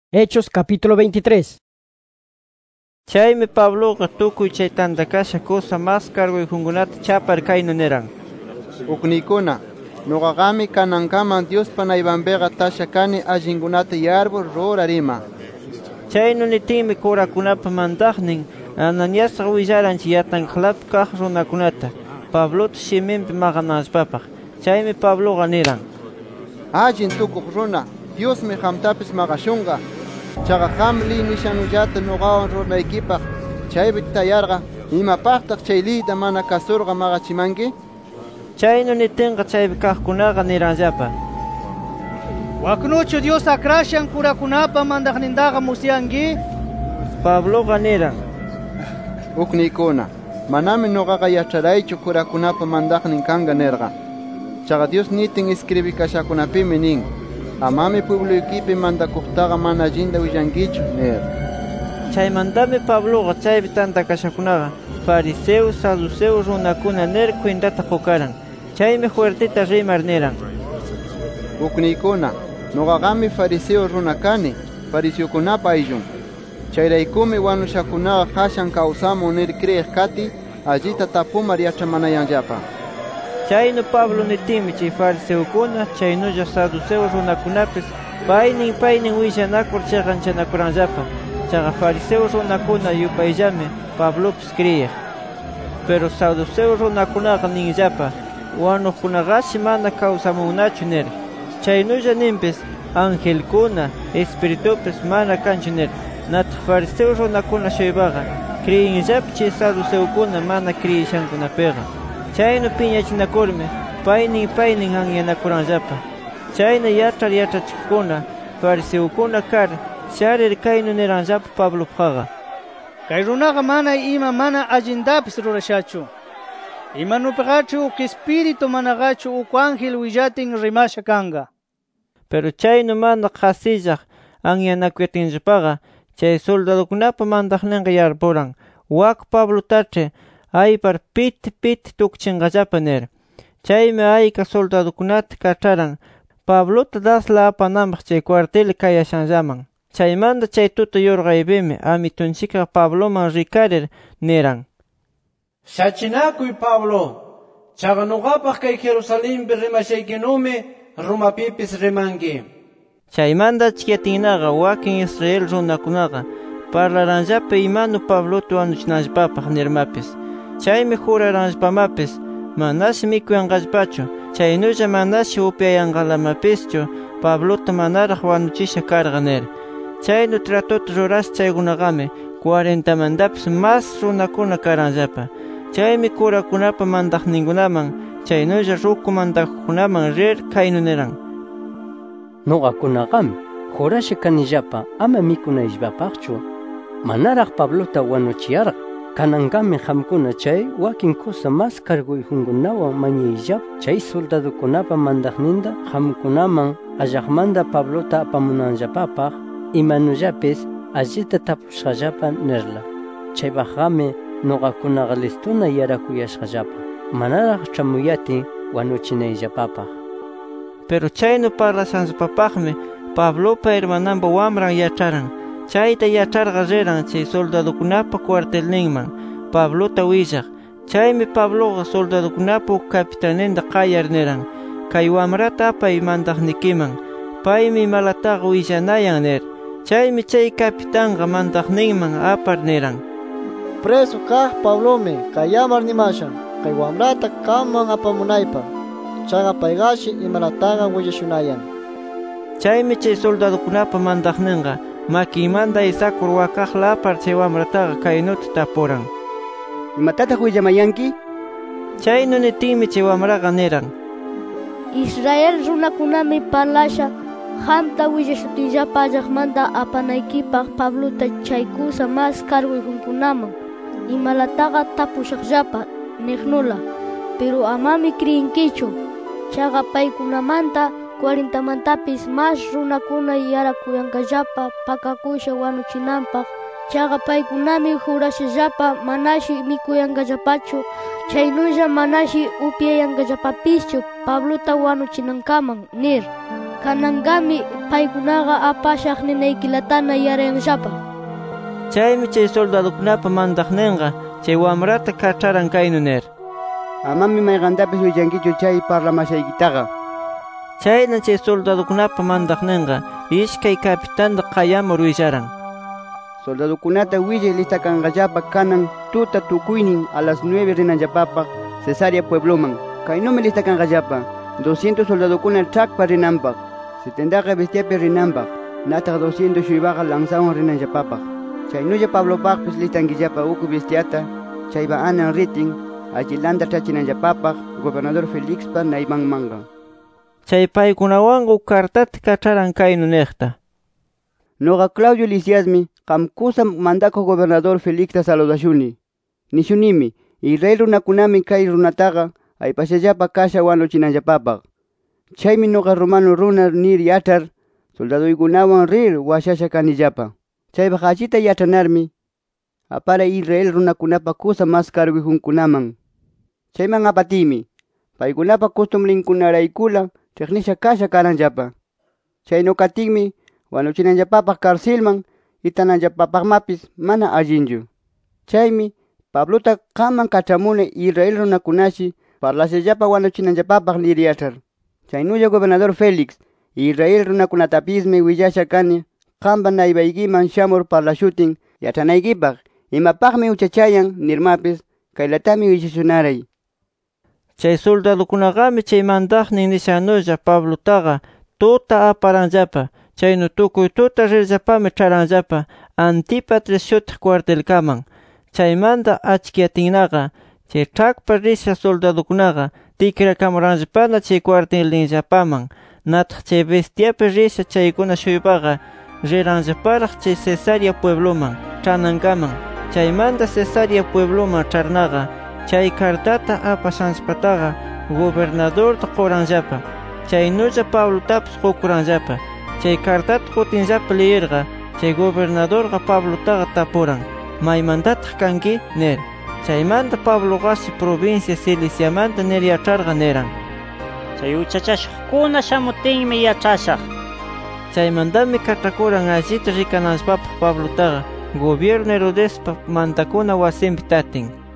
Hechos capítulo 23. Chaymi Pabloqa tukuy chay tantakasha kusa mas karguykunkunata chapar kaynu niran: Ukniykuna, nuqaqami kanankaman Diospa naypanpiqa tasha kani allinkunata yarbur rurarima. Chaynu nitinmi kurakunapa mandaqnin Ananiasqa willaran chay yatanqlapi kaq runakunata Pablota shiminpi maqananllapapaq. Chaymi Pabloqa niran: Allin tukuq runa, Diosmi qamtapis maqashunqa. Chaqa qam liy nishanullata nuqawan ruranaykipaq chaypi tayarqa, ¿imapaqtaq chay liyta mana kasurqa maqachimanki? Chaynu nitinqa chaypi kaqkunaqa niranllapa: ¿Waknuchu Dios akrashan kurakunapa mandaqnintaqa musyanki? Pabloqa niran: Ukniykuna, manami nuqaqa yacharaychu kurakunapa mandaqnin kanqa nirqa. Chaqa Dios nitin escribikashakunapimi nin: amami puebluykipi mandakuqtaqa mana allinta willankichu nir. Chaymantami Pabloqa chaypi tantakashakunaqa fariseo, saduceo runakuna nir kwintata qukaran. Chaymi fuertita rimar niran: Ukniykuna, nuqaqami fariseo runa kani, fariseokunapa ayllun. Chayraykumi wanushakunaqa qashan kawsamun nir kriyiq kati, allita tapumar yachamanayanllapa. Chaynu Pablo nitinmi chay fariseokuna chaynulla saduceo runakunapis paynin willanakur chiqanchanakuranllapa. Chaqa fariseo runakuna yupayllami Pablopis kriyiq. Pero saduceo runakunaqa ninllapa wanuqkunaqashi mana kawsamunnachu nir. Chaynulla ninpis angelkuna, espiritupis mana kanchu nir. Nataq fariseo runakuna shuypaqa kriyinllapa chay saduceokuna mana kriyishankunapiqa. Chaynu piñachinakurmi paynin anyanakuranllapa. Chayna yachachikuna fariseokuna kar sharir kaynu niranllapa Pablopaqqa: Kay runaqa mana allintapis rurashachu. Imanupiqachu uk espiritu manaqachu uk ángel willatin rimasha kanqa. Pero chaynu mana qasillaq anyanakuyatinllapaqa chay soldadukunapa mandaqninqa yarpuran wak Pablotach'i aypar piti tukchinqallapa nir. Chaymi ayka soldadukunata kach'aran Pablota dasla apananpaq chay cuartel kayashanllaman. Chaymanta chay tuta yurqaypimi amitunchikqa Pabloman rikarir niran: Shachinakuy Pablo, chaqa nuqapaq kay Jerusalempi rimashaykinumi Romapipis rimanki. Chaymanta achkiyatinnaqqa wakin Israel runakunaqa parlaranllapa imanu Pablota wanuchinanllapapaq nirmapis. Chaymi juraranllapamapis manashi mikuyanqallapachu, chaynulla manashi upyayanqalamapischu Pablota manaraq wanuchisha karqa nir. Chaynu tratuta rurash chaykunaqami 40mantapis mas runakuna karanllapa. Chaymi kurakunapa mandaqninkunaman chaynulla ruku mandakuqkunaman rir kaynu niran: Nuqakunaqami jurasha kanillapa ama mikunayllapaqchu manaraq Pablota wanuchiyarqa. Kananqami qamkuna chay wakin kusa mas karguyjunkunawan mañayllapa chay soldadukunapa mandaqninta qamkunaman allaqmanta Pablota apamunanllapapaq imanullapis allita tapushqallapa nirla. Chaypaqqami nuqakunaqa listuna yarakuyashqallapa manaraq ch'amuyatin wanuchinayllapapaq. Pero chaynu parlashanllapapaqmi Pablopa hermananpa wamran yach'aran. Chayta yach'arqa riran chay soldadukunapa cuartelninman Pablota willaq. Chaymi Pabloqa soldadukunapa uk capitaninta qayar niran: Kay wamrata apay mandaqnikiman, paymi imalataqa willanayan nir. Chaymi chay capitanqa mandaqninman apar niran: Preso kaq Pablomi kayamar nimashan kay wamrata qamman apamunaypaq. Chaqa payqashi imalataqa willashunayan. Chaymi chay soldadukunapa mandaqninqa makiymanta isakur wakaqla apar chay wamrataqa kaynuta tapuran: ¿Imatataq willamayanki? Chaynu nitinmi chay wamraqa niran: Israel runakunami parlasha qamta willashutiyllapa allaqmanta apanaykipaq Pablota chay kusa mas karguyjunkunaman imalataqa tapushaqllapa niqnula. Pero amami kriyinkichu. Chaqa paykunamanta 40mantapis mas runakuna yarakuyanqallapa pakakusha wanuchinanpaq. Chaqa paykunami jurashallapa manashi mikuyanqallapachu, chaynulla manashi upyayanqallapapischu Pablota wanuchinankaman nir. kanangami paykunaqa apashaq ninaykilatana yaranllapa. Chaymi chay soldadukunapa mandaqninqa chay wamrata kach'aran kaynu ner: Amami mayqantapis willankichu chay parlamashaykitaqa. Chayna chay soldadukunapa mandaqninqa ishkay kapitanta qayamur willaran: Soldadukunata willay lista kanqallapa kanan tuta tukuynin a las 9 rinanllapapaq Cesarea puebloman. Kaynumi lista kanqallapa: 200 soldadukuna ch'akpa rinanpaq, 70qa bestiapi rinanpaq, nataq 200 shuybaqa lanzawan rinanllapapaq. Chaynulla Pablopaqpis listankillapa uk bestiata chaypa anan ritin allilanta ch'achinanllapapaq gobernador Felixpa naymanmanqa. Chay paykunawanqa uk kartata kach'aran kaynu niqta: Noqa Claudio Lisiasmi qamkusa mandakuq gobernador Felixta saludashuni. Nishunimi Israel runakunami kay runataqa aypashallapa kasha wanuchinanllapapaq. Chaymi noqa romano runa nir yach'ar soldaduykunawan rir washasha kanillapa. Chaypaq allita yach'anarmi apara Israel runakunapa kusa mas karguyjunkunaman. Chayman apatiymi paykunapa costumbrinkunaraykula chiqnisha kasha karanllapa. Chayno katinmi wanuchinanllapapaq karsilman itananllapapaqmapis mana allinchu. Chaymi Pablota qaman kach'amuni Israel runakunashi parlashallapa wanuchinanllapapaq nir yach'ar. Chaynulla gobernador Felix Israel runakunatapismi willasha kani qampa naypaykiman shamur parlashutin yach'anaykipaq imapaqmi uchachayan nirmapis kaylatami willashunarey. Chay soldadukunaqami chay mandaqnin nishanulla Pablotaqa tuta aparanllapa. Chaynu tukuy tuta rirllapami ch'aranllapa Antipatris shutiq cuartelkaman. Chaymanta achkiyatinnaqa chay ch'akpa risha soldadukunaqa tikrakamuranllapana chay cuartelninllapaman. Nataq chay bestiapi risha chaykuna shuypaqa riranllaparaq chay Cesarea puebloman ch'anankaman. Chaymanta Cesarea puebloman ch'arnaqa chay kartata apashanllapataqa gobernadorta quranllapa. Chaynulla Pablotapis qukuranllapa. Chay kartata qutinllapa leerqa chay gobernadorqa Pablotaqa tapuran: ¿Maymantataq kanki? ner. Chaymanta Pabloqashi provincia Ciliciamanta nir yach'arqa neran: Chay uchachashuqkuna shamutinmi yach'ashaq. Chaymantami kach'akuran allita rikananllapapaq Pablotaqa gobierno Herodespa mantakuna wasinpi tatin.